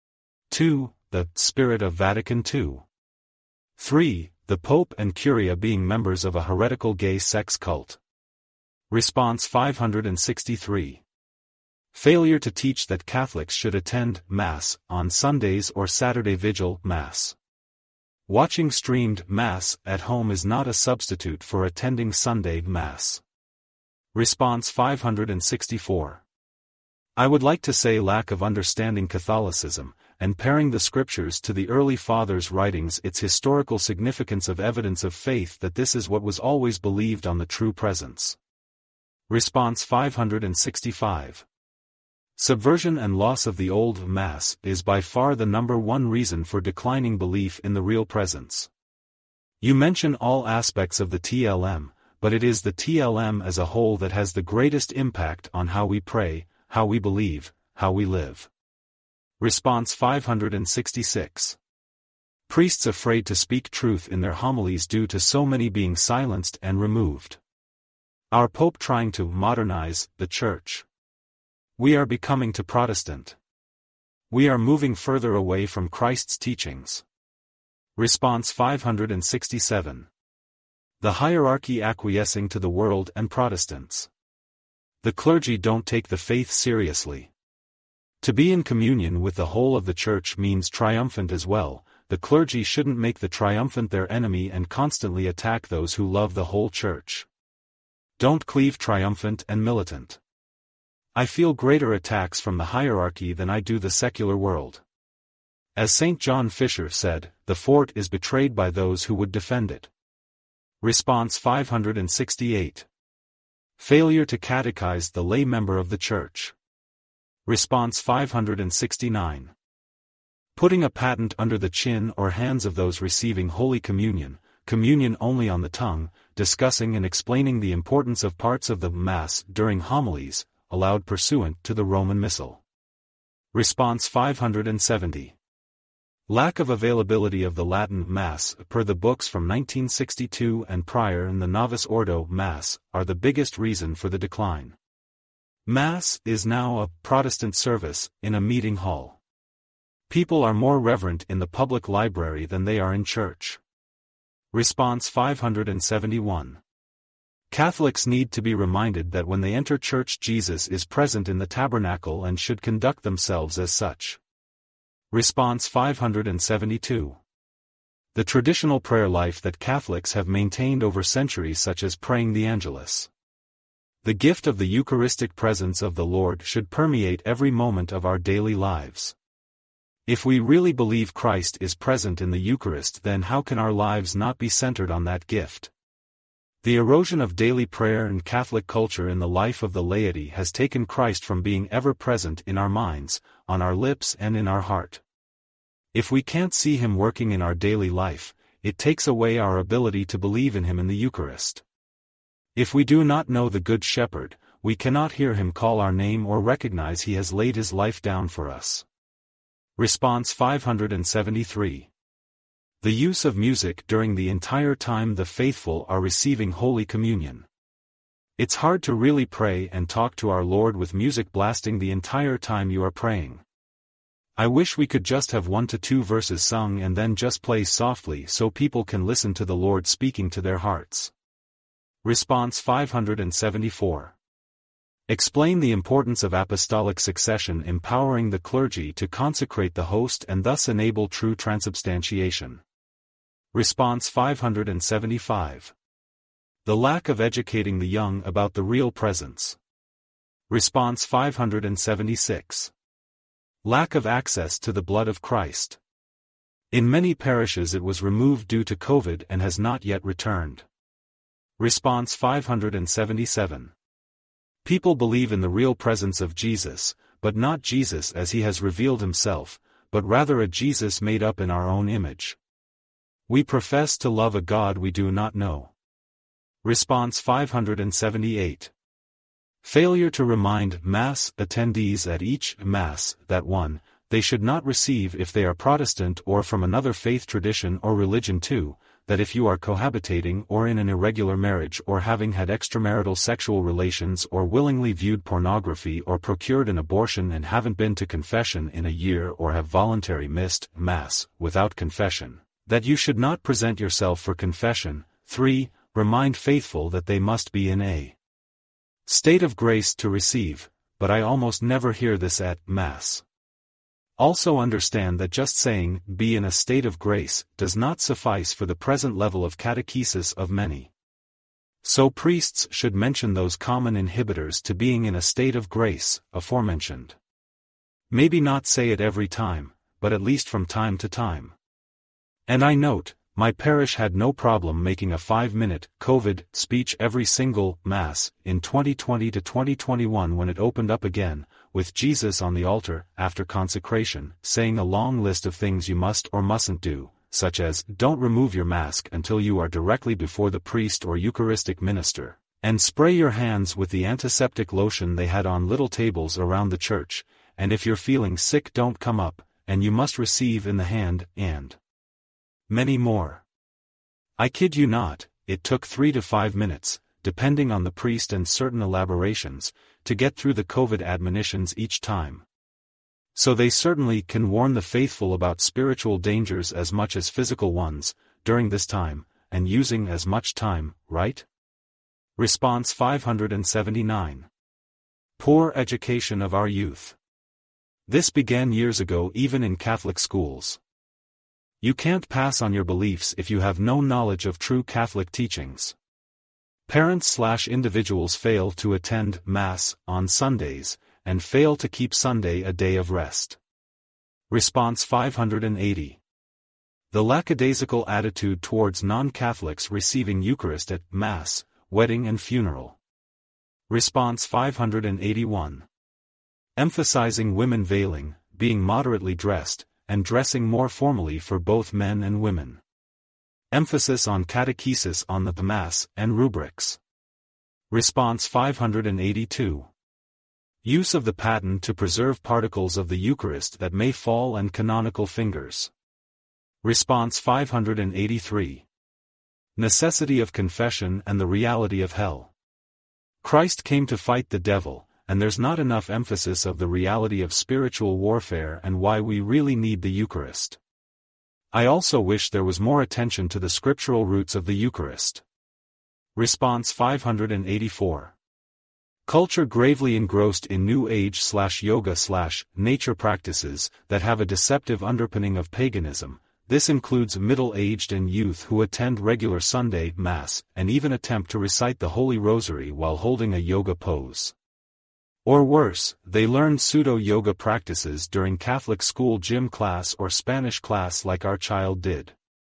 Speaker 1: two. The Spirit of Vatican two. three. The Pope and Curia being members of a heretical gay sex cult. Response five hundred sixty-three. Failure to teach that Catholics should attend Mass on Sundays or Saturday Vigil Mass. Watching streamed Mass at home is not a substitute for attending Sunday Mass. Response five hundred sixty-four. I would like to say lack of understanding Catholicism, and pairing the scriptures to the early fathers' writings, its historical significance of evidence of faith that this is what was always believed on the true presence. Response five hundred sixty-five. Subversion and loss of the old Mass is by far the number one reason for declining belief in the real presence. You mention all aspects of the T L M, but it is the T L M as a whole that has the greatest impact on how we pray, how we believe, how we live. Response five hundred sixty-six. Priests afraid to speak truth in their homilies due to so many being silenced and removed. Our Pope trying to modernize the Church. We are becoming too Protestant. We are moving further away from Christ's teachings. Response five hundred sixty-seven. The hierarchy acquiescing to the world and Protestants. The clergy don't take the faith seriously. To be in communion with the whole of the Church means triumphant as well. The clergy shouldn't make the triumphant their enemy and constantly attack those who love the whole Church. Don't cleave triumphant and militant. I feel greater attacks from the hierarchy than I do the secular world. As Saint John Fisher said, the fort is betrayed by those who would defend it. Response five hundred sixty-eight. Failure to catechize the lay member of the Church. Response five hundred sixty-nine. Putting a patent under the chin or hands of those receiving Holy Communion, communion only on the tongue, discussing and explaining the importance of parts of the Mass during homilies, allowed pursuant to the Roman Missal. Response five hundred seventy. Lack of availability of the Latin Mass per the books from nineteen sixty-two and prior in the Novus Ordo Mass are the biggest reason for the decline. Mass is now a Protestant service in a meeting hall. People are more reverent in the public library than they are in church. Response five hundred seventy-one. Catholics need to be reminded that when they enter church Jesus is present in the tabernacle and should conduct themselves as such. Response five hundred seventy-two. The traditional prayer life that Catholics have maintained over centuries, such as praying the Angelus. The gift of the Eucharistic presence of the Lord should permeate every moment of our daily lives. If we really believe Christ is present in the Eucharist, then how can our lives not be centered on that gift? The erosion of daily prayer and Catholic culture in the life of the laity has taken Christ from being ever present in our minds, on our lips and in our heart. If we can't see Him working in our daily life, it takes away our ability to believe in Him in the Eucharist. If we do not know the Good Shepherd, we cannot hear Him call our name or recognize He has laid His life down for us. Response five hundred seventy-three. The use of music during the entire time the faithful are receiving Holy Communion. It's hard to really pray and talk to our Lord with music blasting the entire time you are praying. I wish we could just have one to two verses sung and then just play softly so people can listen to the Lord speaking to their hearts. Response five hundred seventy-four. Explain the importance of apostolic succession, empowering the clergy to consecrate the host and thus enable true transubstantiation. Response five hundred seventy-five. The lack of educating the young about the real presence. Response five hundred seventy-six. Lack of access to the blood of Christ. In many parishes it was removed due to COVID and has not yet returned. Response five hundred seventy-seven. People believe in the real presence of Jesus, but not Jesus as He has revealed Himself, but rather a Jesus made up in our own image. We profess to love a God we do not know. Response five hundred seventy-eight. Failure to remind Mass attendees at each Mass that one, they should not receive if they are Protestant or from another faith tradition or religion; two, that if you are cohabitating or in an irregular marriage or having had extramarital sexual relations or willingly viewed pornography or procured an abortion and haven't been to confession in a year or have voluntarily missed Mass without confession, that you should not present yourself for confession. three. Remind faithful that they must be in a state of grace to receive, but I almost never hear this at Mass. Also understand that just saying, be in a state of grace, does not suffice for the present level of catechesis of many. So priests should mention those common inhibitors to being in a state of grace, aforementioned. Maybe not say it every time, but at least from time to time. And I note, my parish had no problem making a five-minute COVID speech every single Mass in twenty twenty to twenty twenty-one when it opened up again, with Jesus on the altar after consecration, saying a long list of things you must or mustn't do, such as, don't remove your mask until you are directly before the priest or Eucharistic minister, and spray your hands with the antiseptic lotion they had on little tables around the church, and if you're feeling sick don't come up, and you must receive in the hand, and many more. I kid you not, it took three to five minutes, depending on the priest and certain elaborations, to get through the COVID admonitions each time. So they certainly can warn the faithful about spiritual dangers as much as physical ones, during this time, and using as much time, right? Response five hundred seventy-nine. Poor education of our youth. This began years ago even in Catholic schools. You can't pass on your beliefs if you have no knowledge of true Catholic teachings. Parents slash individuals fail to attend Mass on Sundays, and fail to keep Sunday a day of rest. Response five hundred eighty. The lackadaisical attitude towards non-Catholics receiving Eucharist at Mass, wedding and funeral. Response five hundred eighty-one. Emphasizing women veiling, being moderately dressed, and dressing more formally for both men and women. Emphasis on catechesis on the Mass and rubrics. Response five hundred eighty-two. Use of the paten to preserve particles of the Eucharist that may fall and canonical fingers. Response five hundred eighty-three. Necessity of confession and the reality of hell. Christ came to fight the devil, and there's not enough emphasis of the reality of spiritual warfare and why we really need the Eucharist. I also wish there was more attention to the scriptural roots of the Eucharist. Response five hundred eighty-four. Culture gravely engrossed in New Age slash yoga slash nature practices that have a deceptive underpinning of paganism. This includes middle-aged and youth who attend regular Sunday Mass and even attempt to recite the Holy Rosary while holding a yoga pose. Or worse, they learn pseudo-yoga practices during Catholic school gym class or Spanish class like our child did.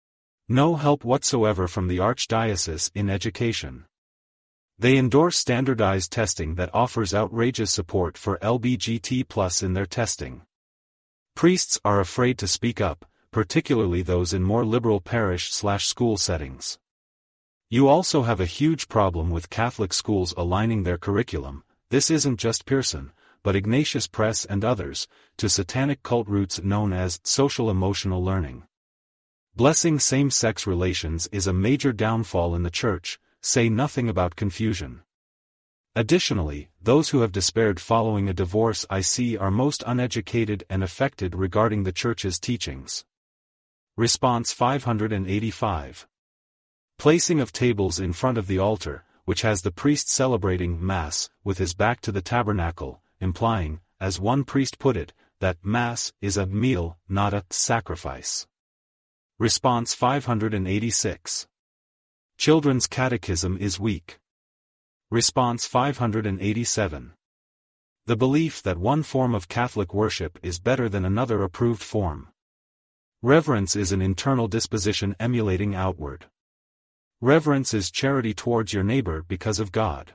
Speaker 1: No help whatsoever from the Archdiocese in education. They endorse standardized testing that offers outrageous support for L G B T plus in their testing. Priests are afraid to speak up, particularly those in more liberal parish-slash-school settings. You also have a huge problem with Catholic schools aligning their curriculum, this isn't just Pearson, but Ignatius Press and others, to satanic cult roots known as social-emotional learning. Blessing same-sex relations is a major downfall in the Church, say nothing about confusion. Additionally, those who have despaired following a divorce I see are most uneducated and affected regarding the Church's teachings. Response five hundred eighty-five. Placing of tables in front of the altar, which has the priest celebrating Mass, with his back to the tabernacle, implying, as one priest put it, that Mass is a meal, not a sacrifice. Response five hundred eighty-six. Children's catechism is weak. Response five hundred eighty-seven. The belief that one form of Catholic worship is better than another approved form. Reverence is an internal disposition emulating outward. Reverence is charity towards your neighbor because of God.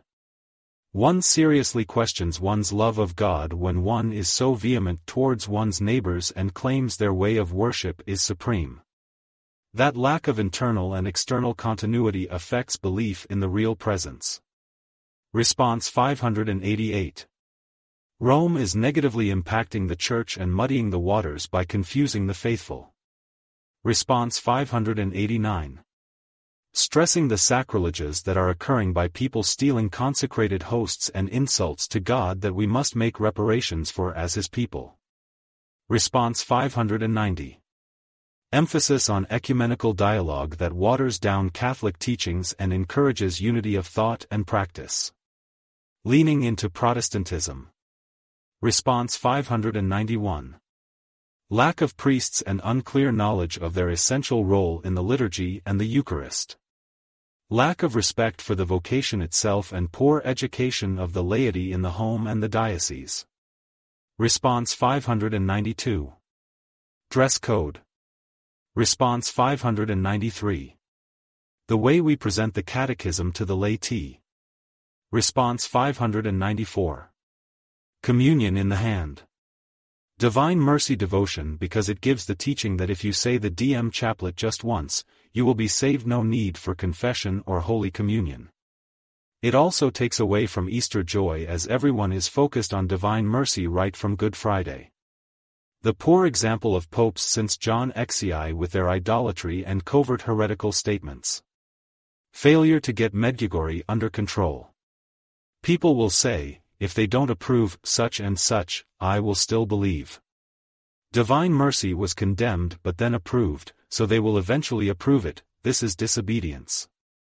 Speaker 1: One seriously questions one's love of God when one is so vehement towards one's neighbors and claims their way of worship is supreme. That lack of internal and external continuity affects belief in the real presence. Response five hundred eighty-eight. Rome is negatively impacting the Church and muddying the waters by confusing the faithful. Response five hundred eighty-nine. Stressing the sacrileges that are occurring by people stealing consecrated hosts and insults to God that we must make reparations for as His people. Response five hundred ninety. Emphasis on ecumenical dialogue that waters down Catholic teachings and encourages unity of thought and practice. Leaning into Protestantism. Response five hundred ninety-one. Lack of priests and unclear knowledge of their essential role in the liturgy and the Eucharist. Lack of respect for the vocation itself and poor education of the laity in the home and the diocese. Response five hundred ninety-two. Dress code. Response five hundred ninety-three. The way we present the catechism to the laity. Response five hundred ninety-four. Communion in the hand. Divine Mercy devotion because it gives the teaching that if you say the D M chaplet just once, you will be saved, no need for confession or Holy Communion. It also takes away from Easter joy as everyone is focused on Divine Mercy right from Good Friday. The poor example of popes since John the Baptist with their idolatry and covert heretical statements. Failure to get Medjugorje under control. People will say, if they don't approve such and such, I will still believe. Divine Mercy was condemned but then approved, so they will eventually approve it. This is disobedience.